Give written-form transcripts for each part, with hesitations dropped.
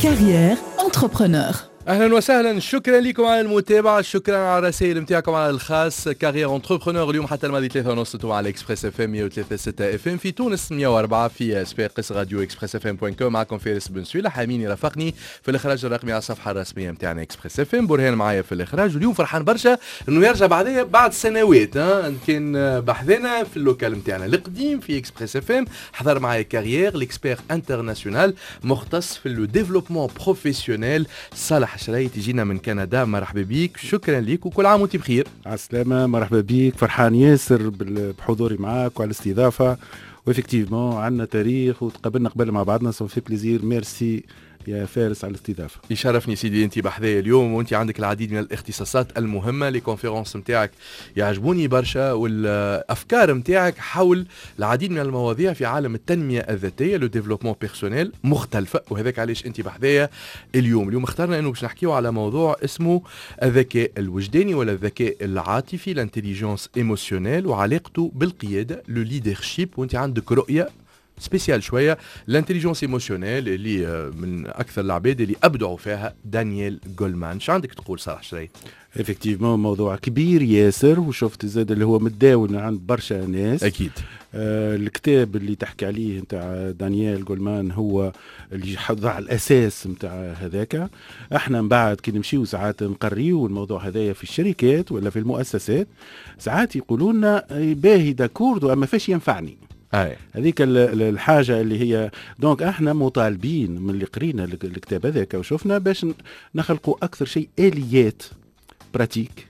Carrière entrepreneur. اهلا وسهلا، شكرا لكم على المتابعه، شكرا على الرسائل نتاعكم على الخاص. كارير انتربرونور اليوم حتى الماضي 3:30 على اكسبريس اف ام 103.6 اف ام في تونس، 104 في صفاقس راديو اكسبريس اف ام بوين كوم. معكم فارس بن سويلة، حاميني رافقني في الاخراج الرقمي على الصفحه الرسميه نتاعنا اكسبريس اف ام. برهان معايا في الاخراج، واليوم فرحان برشا انه يرجع بعد سنوات. كان بحذنا في اللوكال نتاعنا القديم في اكسبريس اف ام. حضر معايا كارير الاكسبير انترناسيونال مختص في لو ديفلوبمون بروفيسيونيل صالح شريت، تجينا من كندا. مرحبا بيك، شكرا ليك وكل عام وانت بخير. على السلامة، مرحبا بيك، فرحان ياسر بحضوري معاك وعلى الاستضافة. وإفكتيفمون عندنا تاريخ وتقابلنا قبل مع بعضنا، سو في بليزير. ميرسي يا فارس على الاستضافة. يشرفني سيدي انت بحذايا اليوم، وانت عندك العديد من الاختصاصات المهمه. لي كونفيرونس نتاعك يعجبوني برشا، والافكار نتاعك حول العديد من المواضيع في عالم التنميه الذاتيه، لو ديفلوبمون بيرسونيل مختلفه، وهذاك علاش انت بحذايا اليوم اخترنا انه باش نحكيو على موضوع اسمه الذكاء الوجداني ولا الذكاء العاطفي، الانتليجنس ايموشنيل، وعلاقته بالقياده، لو ليدرشيب. وانت عندك رؤيه سبيسيال شويه الانتليجنس ايموشنيل اللي من اكثر العباد اللي ابدعوا فيها دانيال جولمان. شو عندك تقول صراحه شريت؟ افكتيفمون موضوع كبير ياسر، وشفت زاد اللي هو متداول عند برشا ناس. اكيد. الكتاب اللي تحكي عليه نتاع دانيال جولمان هو اللي حضع الاساس نتاع هذاك. احنا من بعد كي نمشيو ساعات نقريو الموضوع هذايا في الشركات ولا في المؤسسات، ساعات يقولوا لنا باهي داكورد اما فاش ينفعني. هذيك الحاجه اللي هي دونك احنا مطالبين من اللي قرينا الكتاب هذاك وشفنا باش نخلقوا اكثر شيء اليات براتيك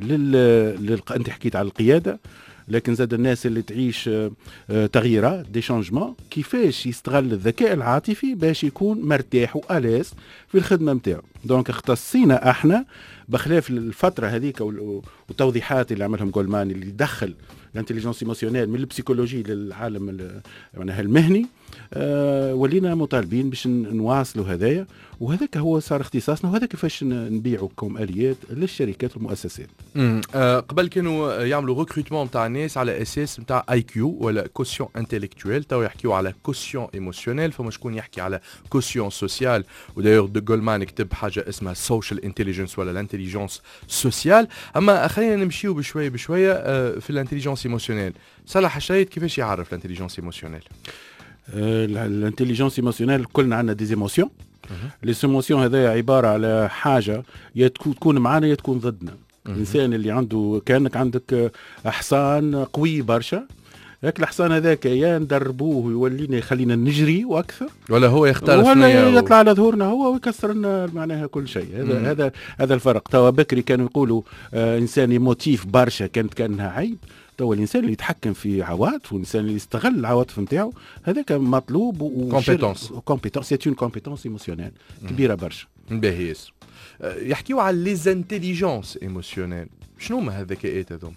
انت حكيت على القياده، لكن زاد الناس اللي تعيش تغييرات دي شانجمون، كيفاش يستغل الذكاء العاطفي باش يكون مرتاح واليس في الخدمه نتاعو. دونك اختصينا احنا بخلاف الفتره هذيك والتوضيحات اللي عملهم جولمان اللي دخل الانتليجنس ايموشنيل من البسيكولوجي للعالم معناها المهني. ولينا مطالبين باش نواصلوا هذايا، وهذاك هو صار اختصاصنا، وهذا كيفاش نبيعوا كم اليات للشركات والمؤسسات. قبل كانوا يعملوا ريكروتمون تاع الناس على اساس نتاع اي كيو ولا كوسيون انتلكتويل، تو يحكيوا على كوسيون ايموشنيل. فما شكون يحكي على كوسيون سوسيال، ودايوغ دو جولمان كتب حاجه اسمها سوشيال انتليجنس ولا الانتليجنس سوسيال. اما خلينا نمشيو بشويه في الانتليجنس ايموشنيل. صلاح الشريط كيفاش يعرف الانتليجنس ايموشنيل؟ الانتليجنس ايموشنيل كلنا عندنا دي ايموسيون. لي ايموسيون هذا عباره على حاجه يا تكون معنا يا تكون ضدنا. الانسان اللي عنده كانك عندك حصان قوي برشا، هاك الحصان هذاك يا ندربوه ويولينا يخلينا نجري واكثر، ولا هو يختار ولا يطلع على ظهورنا هو ويكسر لنا معناها كل شيء. هذا الفرق. توا بكري كانوا يقولوا انسان ايموتيف برشا كانها عيب. توا الانسان اللي يتحكم في عواطفه والانسان اللي يستغل العواطف نتاعو هذاك مطلوب. كومبيتونس سي اون كومبيتونس ايموشنيل كبيره برشا. باهي. يحكيوا على لي انتليجنس ايموشنيل. شنو هما هالذكاءات هذوم؟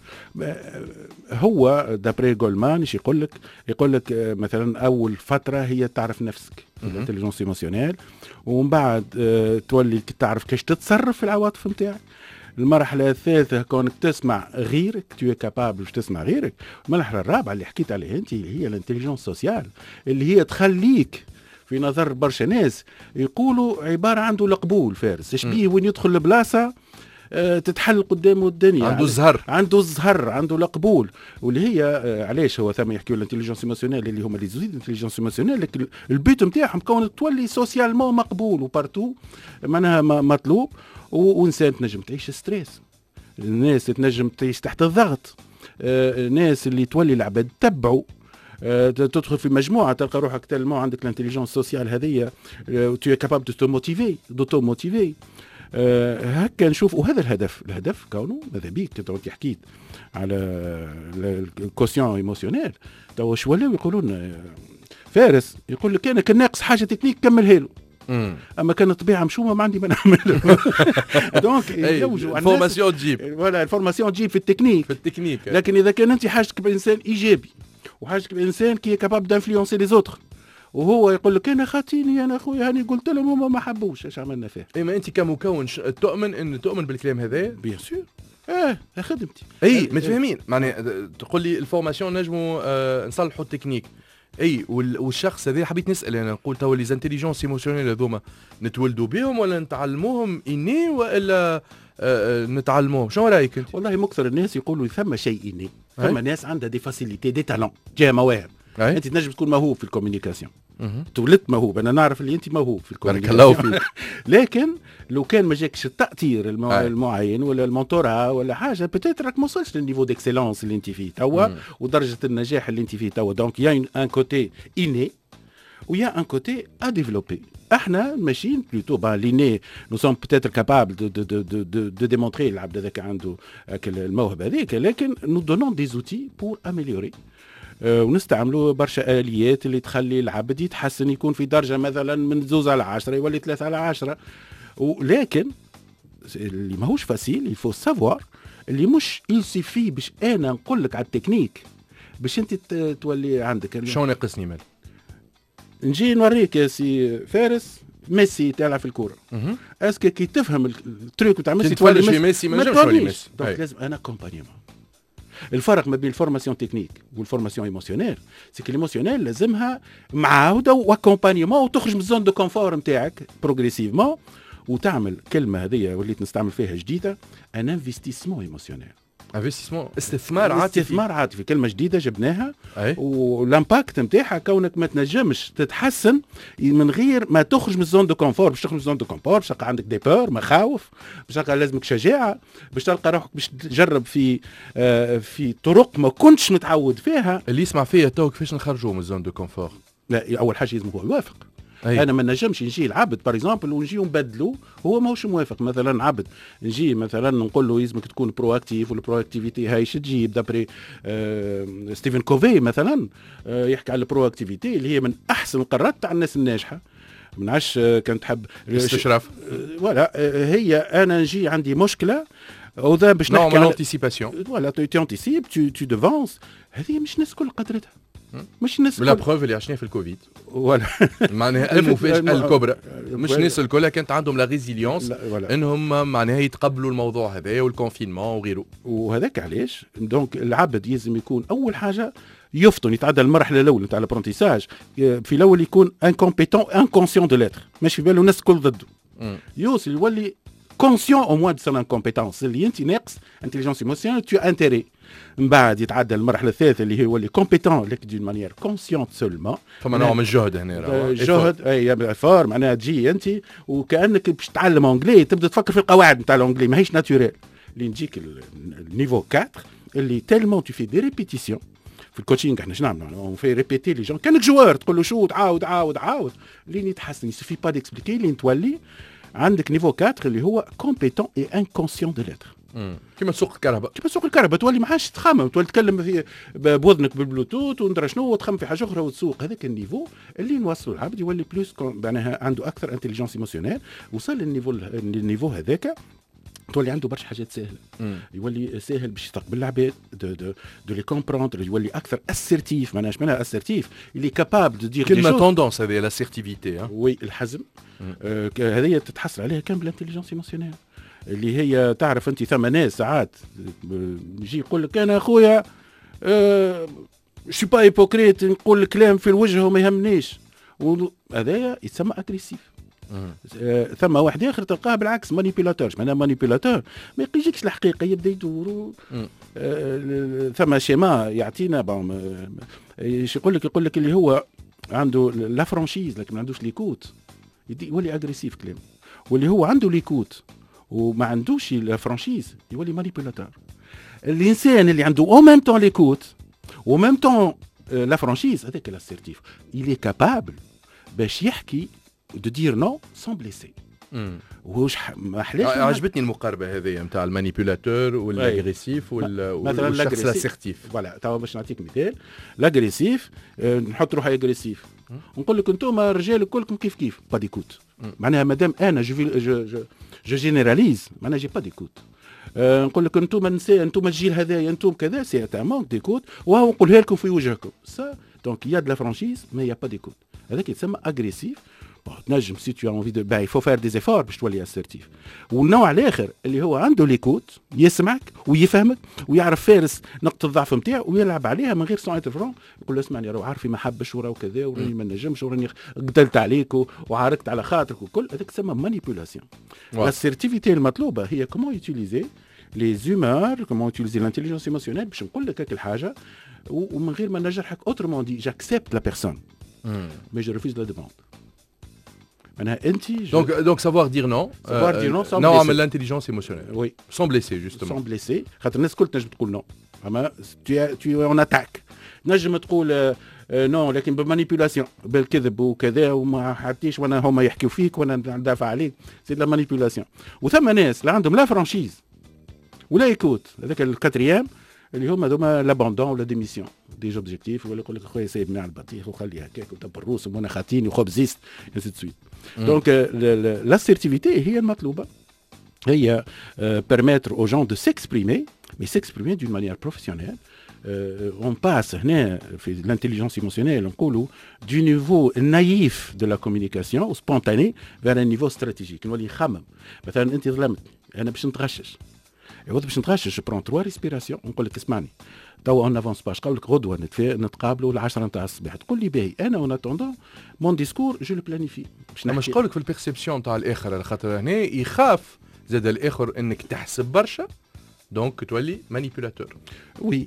هو دابري جولمان ايش يقول لك مثلا اول فتره هي تعرف نفسك الانتليجنس ايموشنيل، ومن بعد تولي تعرف كيفاش تتصرف في العواطف نتاعك. المرحله الثالثه كونك تسمع غيرك، تو كابابل باش تسمع غيرك. المرحله الرابعه اللي حكيت عليها انت اللي هي الانتليجنس سوسيال، اللي هي تخليك في نظر برشا ناس يقولوا عباره عنده القبول. فارس ايش بيه وين يدخل البلاصه تتحل قدامه الدنيا، عنده الزهر عنده القبول. واللي هي علاش هو ثم يحكيوا الانتليجنس ايموشنيل اللي هما لي زويد انتليجنس ايموشنيل، لكن البيت نتاعهم كون تولي سوسيالمون مقبول وبارتو معناها مطلوب. وانسان تنجم تعيش ستريس، الناس تنجم تعيش تحت الضغط، ناس اللي تولي العباد تتبعوا، تدخل في مجموعه تلقى روحك تلمو عندك الانتليجنس سوسيال هذيا، تو كابابل دوتو موتيفي. هكا نشوف. وهذا الهدف كونه ماذا بيك انت حكيت على الكوسيون ايموشنيل. تو واش ولاو يقولوا لنا فارس يقول لك انا كان ناقص حاجه تكنيك كملها له، اما كان الطبيعه مشومه ما عندي ما نعمل. دونك الفورماسيون تجيب ولا الفورماسيون تجيب في التكنيك. لكن اذا كان انت حاجتك بانسان ايجابي وحاجتك بانسان كي كابابل دانفلونسي لي زوتر، وهو يقول لك انا خاطيني انا خويا هاني قلت لهم هما ما حبوش ايش عملنا فيه. اما انت كمكون تؤمن بالكلام هذا؟ بيان سور. خدمتي متفاهمين. معناها تقول لي الفورماسيون نجموا نصلحوا التكنيك، اي والشخص هذا حبيت نسال انا نقول توا لي زانتيليجونس ايموسيونيل هذوما نتولدوا بهم ولا نتعلموهم اني ولا نتعلموهم؟ شنو رايك انت؟ والله مكثر الناس يقولوا ثم شيء اني، ثم ناس عندها دي فاسيليتي دي تالون، جاها مواهب. انت تنجم تكون موهوب في الكوميونيكاسيون، تولدت موهوب، انا نعرف اللي انت موهوب في الكوميونيكاسيون بارك الله فيك. لكن لو كان ما جاكش التأثير المعين ولا المونتورا ولا حاجه بتاتر راك ما وصلتش للنيفو ديكسيلونس اللي انت فيه توا ودرجه النجاح اللي انت فيه توا. دونك يا ان كوتي اني ويا ان كوتي ا ديفلوبي. احنا ماشيين بلوتو ليني نو سون بوتيتر كابابل دو ديمونتري العبد هذاك عنده الموهبه هذيك، لكن نو دونون دي زوتي بور اميليوري ونستعملوا برشا اليات اللي تخلي العبد يتحسن، يكون في درجه مثلا من 2 على 10 يولي 3 على 10. ولكن اللي ماهوش فاسيل يفو سافوار اللي مش يسيفي باش انا نقول لك على التكنيك باش انت تولي عندك. شلون ناقصني مال؟ نجي نوريك يا سي فارس ميسي تلعب في الكوره، اسكو كي تفهم التريك تاع ميسي تولي ميسي ما نجمش تولي ميسي. دونك لازم انا كومبانيمون. الفرق ما بين الفورماسيون تكنيك والفورماسيون ايموسيونيل سي كي الايموسيونيل لازمها معاوده واكومبانيمون وتخرج من الزون دو كونفور نتاعك بروغريسيفمون وتعمل كلمه هذه وليت نستعمل فيها جديده ان انفستيسمون ايموسيونيل. انفستيسمون استثمار عاطفي. استثمار عاطفي كلمه جديده جبناها والامباكت نتاعها كونك ما تنجمش تتحسن من غير ما تخرج من الزون دو كونفور. باش تخرج من الزون دو كونفور باش تلقى عندك دي بور مخاوف، باش تلقى لازمك شجاعه، باش تلقى روحك باش تجرب في طرق ما كنتش متعود فيها. اللي يسمع فيا تو كيفاش نخرجوا من الزون دو كونفور؟ لا اول حاجه لازم هو يوافق. انا ما نجمش نجي العبد باغ اكزومبل ونجي نبدلو هو ماهوش موافق. مثلا عبد نجي مثلا نقول له لازمك تكون برو اكتيف والبرو اكتيفيتي هاي تجيب دابري ستيفن كوفي مثلا يحكي على البرو اكتيفيتي اللي هي من احسن القرارات تاع الناس الناجحه. من عادش كان تحب استشراف ولا هي انا نجي عندي مشكله وذا باش نحكي على انتيسيباسيون ولا تو انتيسيب تو ديفونس. هذه مش الناس الكل قدرتها، مش الناس لا بروف اللي عشناه في الكوفيد ولا معناها المفاجأة الكبرى مش الناس الكل كانت عندهم لا ريزيليونس انهم معناها يتقبلوا الموضوع هذايا والكونفينمون وغيره. وهذاك علاش دونك العبد لازم يكون اول حاجه يفطن يتعدى المرحله الاولى تاع الابرونتيساج. في الاول يكون انكومبيتون انكونسيون دو لاتر ماشي في باله الناس الكل ضده. يوصل يولي كونسيون او موان دو سون انكومبيتونس اللي انت ناقص انتيليجونس ايموسيونيل تو انتيري. من بعد يتعدى المرحله الثالثه اللي هي يولي كومبيتون لك دون مانيير كونسيونت سولمون. فما نوع من الجهد هنا جهد اي فور معناها تجي انت وكانك باش تتعلم انجلي تبدا تفكر في القواعد نتاع الانجلي ماهيش ناتوريل. اللي نجيك النيفو 4 اللي تيلمون تو في دي ريبيتيسيون. في الكوتشينغ احنا شنو نعملوا؟ اون في ريبيتي لي جون كانك جوار تقول له شوت عاود عاود عاود لين يتحسن. يسفي با ديكسبليكي لين تولي عندك نيفو 4 اللي هو كومبيتون اي انكونسيون دو لاتر. كيما سوق الكهرباء. كيما سوق الكهرباء تولي ما عادش تخمم، تولي تتكلم في بوذنك بالبلوتوث وندرى شنو وتخمم في حاجه اخرى وتسوق. هذاك النيفو اللي نوصلوا العبد يولي بلوس معناها عنده اكثر انتليجنس ايموسيونيل. وصل للنيفو هذاك تولي عنده برشا حاجات سهله. يولي ساهل باش يستقبل العباد دو لي كومبروندر. يولي اكثر اسيرتيف. معناش منها اسيرتيف اللي كابابل دو دير كلمه توندونس هذه لاسيرتيفيتي. وي الحزم هذه تتحصل عليها كامل الانتليجنس ايموسيونيل اللي هي تعرف انت ثم ناس ساعات يجي يقول لك انا اخويا شو با هيبوكريت نقول الكلام في الوجه وما يهمنيش. هذايا يتسمى اغريسيف. ثم واحد اخر تلقاه بالعكس مانيبيلاتور. معناها مانيبيلاتور ما يجيكش الحقيقه يبدا يدور. ثم شيما يعطينا يقول لك اللي هو عنده لا فرانشيز لكن ما عندوش ليكوت يولي اغريسيف كلام. واللي هو عنده ليكوت وما عندوش لا فرانشيز يولي مانيبيلاتور. الانسان اللي عنده او ميم طون ليكوت و ميم طون لا فرانشيز هذاك الاسيرتيف il est capable باش يحكي دو دير نو سون بليسي. وش ما احلاش. عجبتني المقاربه هذه نتاع المانيبيولاتور والاغريسيف والشخص الاسيرتيف. فوالا توا باش نعطيك مثال لاغريسيف نحط روحي اغريسيف نقول لك انتم رجال كلكم كيف كيف با ديكوت. معناها مادام انا جو جينيراليز معناها جي با ديكوت. نقول لك انتم النساء انتم الجيل هذايا انتم كذا سي ان مونك ديكوت وهو نقولها لكم في وجهكم سا دونك يا دو لا فرانشيز مي يا با ديكوت. هذاك يتسمى اغريسيف تنجم سي تو انفي دو باي فو فير دي زيفور باش تولي اسيرتيف. والنوع الاخر اللي هو عنده ليكوت، يسمعك ويفهمك ويعرف فارس نقطه الضعف نتاعو ويلعب عليها من غير سون انترفيرون، يقول له اسمعني راه عارفي ما حبش وراه كذا وراني ما نجمش وراني قتلت عليك وعاركت على خاطرك وكل هذاك تسمى مانيبيولاسيون. الاسيرتيفيتي المطلوبه هي كومون يوتيليزي لي زومور، كومون يوتيليزي لانتيليجنس ايموسيونيل باش نقول لك هيك الحاجه ومن غير ما نجرحك. اوترومون دي جاكسبت لا بيرسون مي جو ريفيز لا دوموند. معناها انت دونك سافوار دير نو، نوع من الانتيليجنس ايموسيونيل. وي سون بليسي جوستومون، سون بليسي، خاطر الناس الكل تنجم تقول نو، اما تو اون اتاك نجم تقول نو لكن بمانيبيولاسيون بالكذب وكذا وما حديش وانا هما يحكيو فيك وانا ندافع عليك، سي لا مانيبيولاسيون. وثم ناس اللي عندهم لا فرانشيز ولا يكوت، هذاك الكاتريام اللي هما دوما لابوندون ولا ديميسيون دي جوبجيكتيف، ولا يقول لك خويا سايب مع البطيخ وخلي هكاك وتب الروس وانا خاتيني وخبزيست انسي سويت. دونك l'assertivité هي المطلوبه، هي permettre aux gens de s'exprimer mais s'exprimer d'une manière professionnelle. On passe هنا في l'intelligence émotionnelle نقولوا du niveau naïf de la communication ou spontané vers un niveau stratégique. نولي نخمم مثلا انت ظلمتني انا باش نتغشش، باش نتغشش برون 3 ريسبيراسيون ونقول لك اسمعني توا اون افونس باش قبل لك غدوه نتقابلوا ل10 نتاع الصباح، تقول لي باهي انا اون اتوندون مون ديسكور جو لو بلانيفي. مش نقول لك في البيرسيبسيون نتاع الاخر، على خاطر هنا يخاف زاد الاخر انك تحسب برشا دونك تولي مانيبيولاتور. وي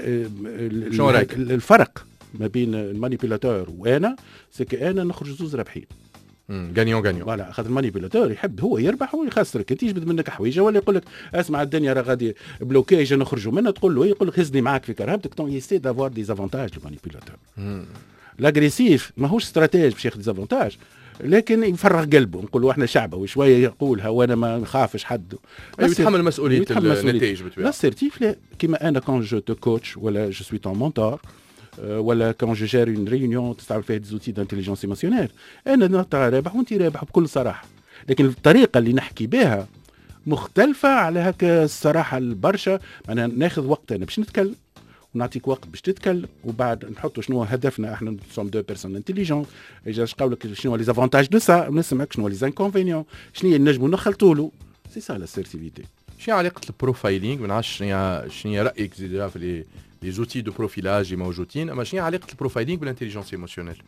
الفرق ما بين المانيبيولاتور وانا سكو انا نخرج زوز رابحين، غانيون غانيون. فوالا خاطر المانيبيولاتور يحب هو يربح ويخسرك، انت يجبد منك حويجه ولا يقول لك اسمع الدنيا راه غادي بلوكيج نخرجوا منها، تقول له يقول لك هزني معاك في كرهبتك. دونك يسي دافوار دي زافونتاج المانيبيولاتور. لاغريسيف ماهوش استراتيج باش ياخذ ديزافونتاج لكن يفرغ قلبه، نقولوا احنا شعبه وشويه يقولها وانا ما نخافش حد، يتحمل مسؤوليه النتائج بتاعه. لاسيرتيف لا كيما انا كون جو تو كوتش ولا جو سوي تون مونتور ولا كون جو جير اون ريونيون تستعمل فيها ديزوتي دانتيليجنس ايموسيونيل، انا نطلع رابح وانت رابح بكل صراحه، لكن الطريقه اللي نحكي بها مختلفه على هكا الصراحه البرشا. معناها ناخذ وقتنا باش نتكلم ونعطيك وقت باش تتكلم وبعد نحطوا شنو هدفنا. احنا سوم دو بيرسون انتيليجون، اجا قولك شنو لي زافونتاج دو سا، نسمعك شنو لي زانكونفينيون، شنو نجموا نخلطوا له. سي سا لاسيرتيفيتي. شنو علاقه البروفايلينغ؟ ما نعرفش شنو رايك زيد في لي زوتي دو بروفيلاج اللي موجودين، اما شنو علاقه البروفايلينغ بالانتيليجنس ايموسيونيل؟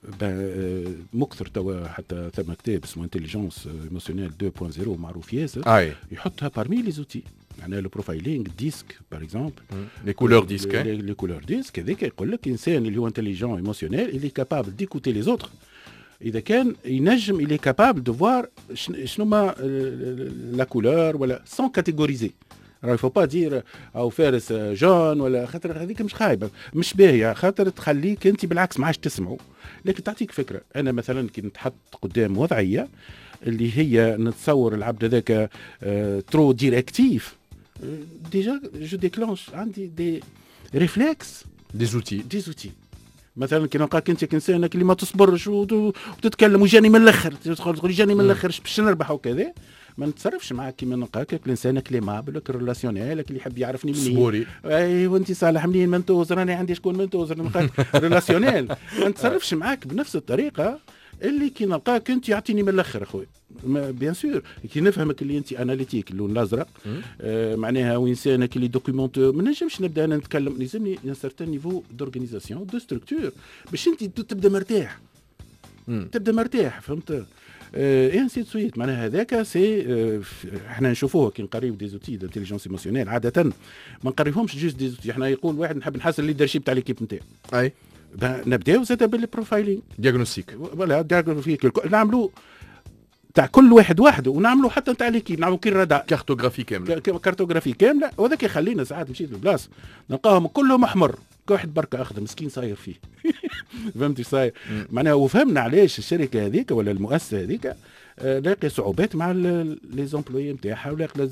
مكثر توا حتى ثم كتاب اسمه انتيليجنس ايموسيونيل 2.0 معروف ياسر، يحطها بارمي لي زوتي. يعني لو بروفايلينغ ديسك باغ اكزومبل، لي كولور ديسك، لي كولور ديسك هذاك يقول لك انسان اللي هو انتيليجون ايموسيونيل اللي كابابل ديكوتي لي زوتر، اذا كان ينجم اللي كابابل دو فوار شنو ما لا كولور ولا سون كاتيغوريزي. راه يفو با دير او فارس جون ولا، خاطر هذيك مش خايبه مش باهيه، خاطر تخليك انت بالعكس ما عادش تسمعوا، لكن تعطيك فكره. انا مثلا كي نتحط قدام وضعيه اللي هي نتصور العبد هذاك ترو ديريكتيف، ديجا جو ديكلونش عندي دي ريفلكس دي زوتي. مثلا كي نلقاك انت كانسانك اللي ما تصبرش وتتكلم وجاني من الاخر، تقول جاني من الاخر باش نربح وكذا، ما نتصرفش معاك كيما نلقاك الانسان كليمابل ريلاسيونيل اللي يحب يعرفني منين صبوري. ايوا انت صالح منين منتوز، راني عندي شكون منتوز، نلقاك ريلاسيونيل. ما نتصرفش معاك بنفس الطريقه اللي كي نلقاك انت يعطيني من الاخر اخويا. بيان سور كي نفهمك اللي انت اناليتيك اللون الازرق، معناها وانسانك اللي دوكيومونت، ما نجمش نبدا انا نتكلم، لازمني ان سارتان نيفو دورغانيزاسيون دو ستركتور باش انت تبدا مرتاح. تبدا مرتاح، فهمت؟ انسي سويت. معناها هذاك سي احنا نشوفوه كي نقريو دي زوتي دانتيليجنس ايموسيونيل عاده ما نقريوهمش جوست دي زوتي. احنا يقول واحد نحب نحسن الليدرشيب تاع ليكيب نتاعي، اي نبداو زاد بالبروفايلينغ دياغنوستيك، ولا دياغنوستيك نعملوا تاع كل واحد وحده، ونعملوا حتى تاع ليكيب نعملوا كي رادار كارتوغرافي كامله، كارتوغرافي كامله. وهذاك يخلينا ساعات مشيت للبلاصه نلقاهم كلهم احمر، كل واحد بركه اخضر مسكين صاير فيه. فهمتي صاير؟ معناها وفهمنا علاش الشركه هذيك ولا المؤسسه هذيك لاقي صعوبات مع لي زومبلوي نتاعها، ولاقي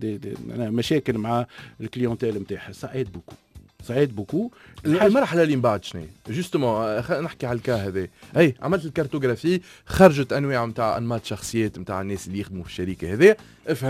مشاكل مع الكليونتيل نتاعها. ساعد بوكو. المرحله اللي من بعد شنو جوستومون نحكي على الكا هذا. اي عملت الكارتوغرافي، خرجت انواع نتاع انماط شخصيات نتاع الناس اللي يخدموا في الشركه هذه، فهمت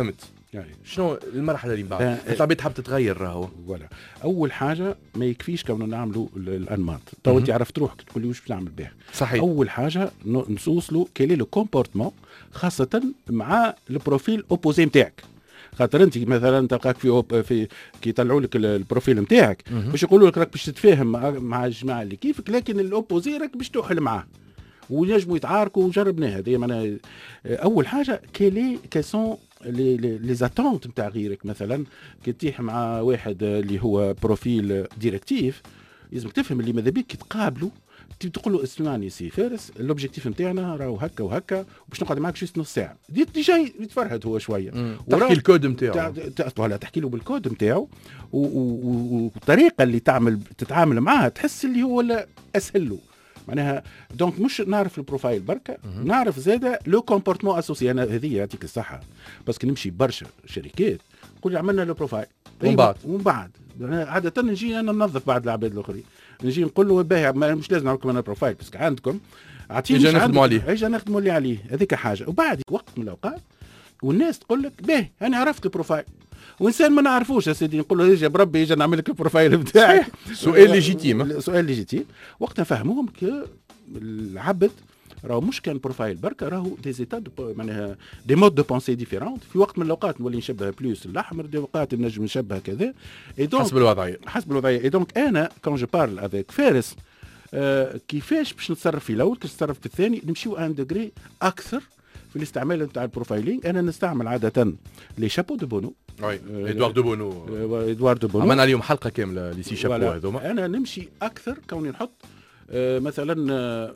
شنو المرحله اللي من بعد العباد تحب تتغير راهو ولا اول حاجه ما يكفيش كونه نعملوا الانماط تو انت عرفت روحك تقول لي واش باش نعمل به صحيح اول حاجه نوصلوا كيلي لو كومبورتمون خاصه مع البروفيل اوبوزي نتاعك خاطر انت مثلا تلقاك في كي يطلعوا لك البروفيل نتاعك باش يقولوا لك راك باش تتفاهم مع الجماعه اللي كيفك لكن الاوبوزي راك باش تحل معاه ونجموا يتعاركوا وجربناها هذه معناها اول حاجه كي سون لي زاتونت نتاع غيرك مثلا كي تيح مع واحد اللي هو بروفيل ديريكتيف لازمك تفهم اللي ماذا بيك كي تقابله تقول له اسمعني سي فارس الاوبجيكتيف نتاعنا راهو هكا وهكا باش نقعد معاك جوست نص ساعه ديجا يتفرهد هو شويه تحكي الكود نتاعو ولا تحكي له بالكود نتاعو والطريقه اللي تتعامل معها تحس اللي هو ولا اسهل له معناها دونك مش نعرف البروفايل بركه نعرف زاده لو كومبورتمون اسوسي انا هذه يعطيك الصحه باسكو نمشي برشا شركات نقول عملنا لو بروفايل ومن بعد عاده نجي انا ننظف بعد العباد الاخرين نجي نقول له باهي مش لازم نعرفكم انا بروفايل باسكو عندكم اعطيني نخدموا عليه اجا نخدموا اللي عليه هذيك حاجه وبعد وقت من الاوقات والناس تقول لك باهي انا عرفت البروفايل وانسان ما نعرفوش يا سيدي نقول له اجي بربي اجي نعمل لك البروفايل بتاعك سؤال ليجيتيم سؤال ليجيتيم وقتها نفهموهم العبد راهو مش كان بروفايل بركه راهو دي زيتاد معناها دي مود دو بونسي ديفيرونت في وقت من الاوقات نولي نشبه بلوس الاحمر دي اوقات نجم نشبه كذا حسب الوضعيه اي دونك انا كون جو بارل افيك فارس كيفاش باش نتصرف في الاول كيفاش نتصرف في الثاني نمشيو ان دوغري اكثر في الاستعمال نتاع البروفايلينغ انا نستعمل عاده لي شابو دو بونو ادوار دو بونو عملنا اليوم حلقه كامله لي سي شابو هذوما انا نمشي اكثر كوني نحط مثلا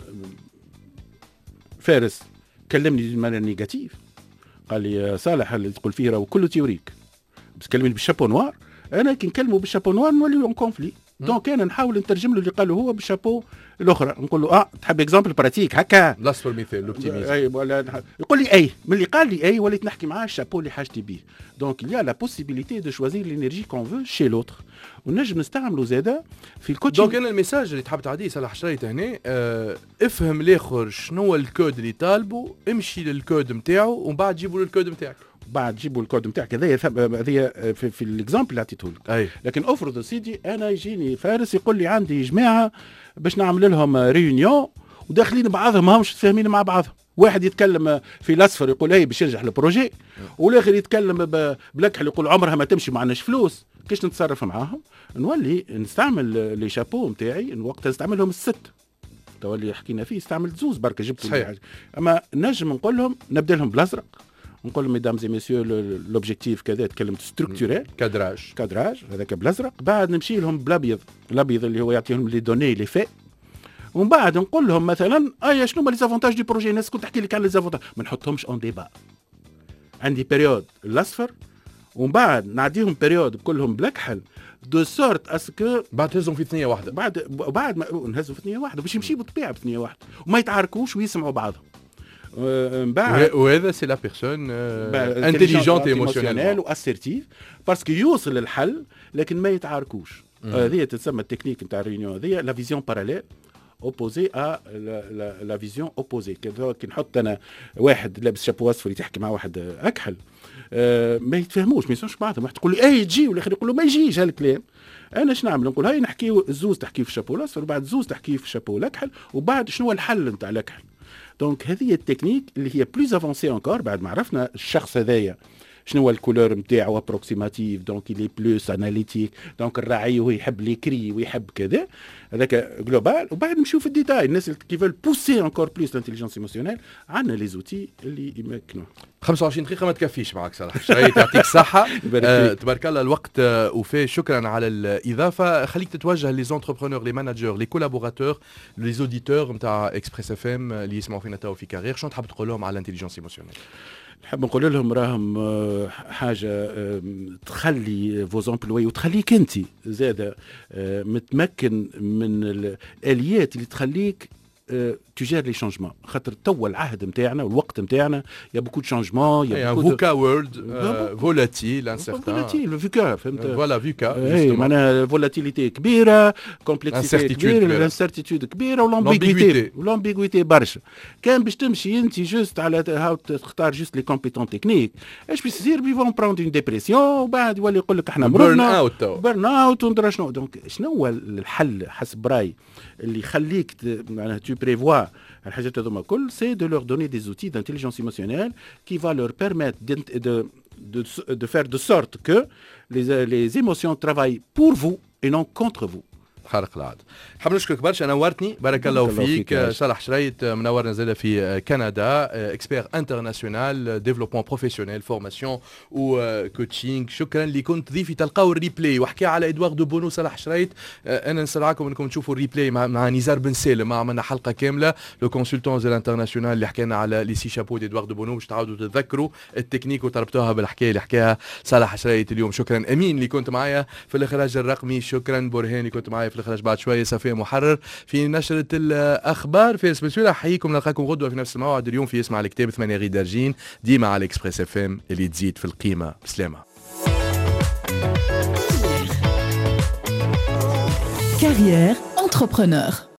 فارس كلمني من النيجاتيف قال لي صالح اللي تقول فيه راهو كله تيوريك بس كلمني بالشابو نوار انا كي نكلمه بالشابو نوار نولي اون كونفلي دونك انا نحاول نترجم له اللي قاله هو بالشابو الاخرى نقول له تحب اكزامبل براتيك هكا لاصفر مثال لوبتيميزم اي ولا يقول لي اي من اللي قال لي اي وليت نحكي معاه الشابو اللي حاجتي بيه دونك il y a la possibilité de choisir l'énergie qu'on veut chez l'autre ونجم نستعملوا زاده في الكوتشينغ دونك انا الميساج اللي تحب تعطيه صلاح شريته هنا افهم الاخر شنو الكود اللي طالبه امشي للكود نتاعو ومن بعد جيبوا له الكود نتاعك بعد جيبوا الكود نتاعك هذايا في الاكزامبل اللي عطيته لك لكن افرض سيدي انا يجيني فارس يقول لي عندي جماعه باش نعمل لهم ريونيون وداخلين بعضهم ماهمش فاهمين مع بعضهم واحد يتكلم في الاصفر يقول هي باش ينجح البروجي والاخر يتكلم بالاكحل يقول عمرها ما تمشي معناش فلوس كيش نتصرف معاهم نولي نستعمل لي شابو نتاعي وقتها نستعملهم الست تولي حكينا فيه استعملت زوز بركه جبت صحيح. اما نجم نقول لهم نبدا لهم بالازرق نقول لهم ميدام زي مسيو لوبجيكتيف كذا تكلمت ستركتورال كادراج هذاك بالازرق بعد نمشي لهم بالابيض الابيض اللي هو يعطيهم لي دوني لي في ومن بعد نقول لهم مثلا شنو هما لي زافونتاج دو بروجي الناس كنت تحكي لك على لي زافونتاج ما نحطهمش اون ديبا عندي بيريود الاصفر ومن بعد نعديهم بيريود كلهم بالاكحل دو سورت اسكو بعد تهزهم في ثنيه واحده بعد ما نهزوا في ثنيه واحده باش يمشي بالطبيعه بثنيه واحده وما يتعاركوش ويسمعوا بعضهم وهذا سي لا بيرسون انتيليجونت ايموشنيل واسيرتيف باسكو يوصل للحل لكن ما يتعاركوش هذه تسمى التكنيك نتاع الريونيون هذه لا فيزيون باراليل اوبوزي ا لا فيزيون اوبوزي كي نحط انا واحد لابس شابو اصفر تحكي مع واحد اكحل ما يتفهموش ما يسمعوش بعضهم واحد تقول له تجي والاخر يقول له ما يجيش هالكلام انا اش نعمل نقول هاي نحكيو الزوز تحكي في الشابو الاصفر وبعد زوز تحكي في الشابو الاكحل وبعد شنو الحل نتاع الاكحل دونك هذه التكنيك اللي هي بلوز افونسي انكور بعد ما عرفنا الشخص هذايا شنو هو الكولور نتاعو ابروكسيماتيف دونك لي بلوس اناليتيك دونك الراعي هو يحب ليكري ويحب كذا هذاك جلوبال وبعد نمشيو في الديتاي الناس اللي كيفال بوسي انكور بلوس لانتيليجنس ايموسيونيل عندنا لي زوتي اللي يمكنوا 25 دقيقه ما تكفيش معك صراحه شريت يعطيك الصحه تبارك الله الوقت وفي شكرا على الاضافه خليك تتوجه لي زونتربرونور لي ماناجور لي كولابوراتور لي زوديتور نتاع اكسبريس اف ام اللي يسمعوا فينا تو في كارير شنو تحب تقول لهم على الانتيليجنس ايموسيونيل نحب نقول لهم راهم حاجه تخلي فوز امبلوي وتخليك انت زاده متمكن من الاليات اللي تخليك تجار لي شانجمون خاطر توا العهد نتاعنا والوقت نتاعنا يا بوكو دو شانجمون يا فوكا وورد فولاتيل انسيرتان فولاتيل فيكا فهمت فوالا فيكا معناها فولاتيليتي كبيره كومبلكسيتي كبيره الانسيرتيتود كبيره والامبيغويتي برشا كان باش تمشي انت جوست على هاو تختار جوست لي كومبيتون تكنيك ايش باش يصير بيفون براوند اون ديبرسيون وبعد يولي يقول لك احنا مرضنا بيرن اوت وندرا شنو دونك شنو هو الحل حسب راي اللي يخليك معناها تو بريفوا الحاجات هذوما كل سي دو لور دوني دي زوتي d'intelligence émotionnelle qui va leur permettre de faire de sorte que les émotions travaillent pour vous et non contre vous. خارق العادة. حاب نشكرك برشا نورتني بارك الله فيك صالح شريط منورنا زاد في كندا اكسبير انترناسيونال ديفلوبمون بروفيسيونيل فورماسيون وكوتشينغ شكرا اللي كنت ضيفي تلقاو الريبلاي وحكي على ادوار دو بونو صالح شريط انا نسرعكم انكم تشوفوا الريبلاي مع نزار بن سالم عملنا حلقه كامله لو كونسلتون زي الانترناسيونال اللي حكينا على لي سي شابو ديدوار دو بونو باش تعاودوا تتذكروا التكنيك وتربطوها بالحكايه اللي حكاها صالح شريط اليوم شكرا امين اللي كنت معايا في الاخراج الرقمي شكرا برهان اللي كنت معايا في الاخراج بعد شويه صفيه محرر في نشره الاخبار في اسبريسو احييكم نلقاكم غدوه في نفس الموعد اليوم في اسمع الكتاب 8 غي دارجين ديما على اكسبريس اف ام اللي تزيد في القيمه بسلامه Carrière entrepreneur.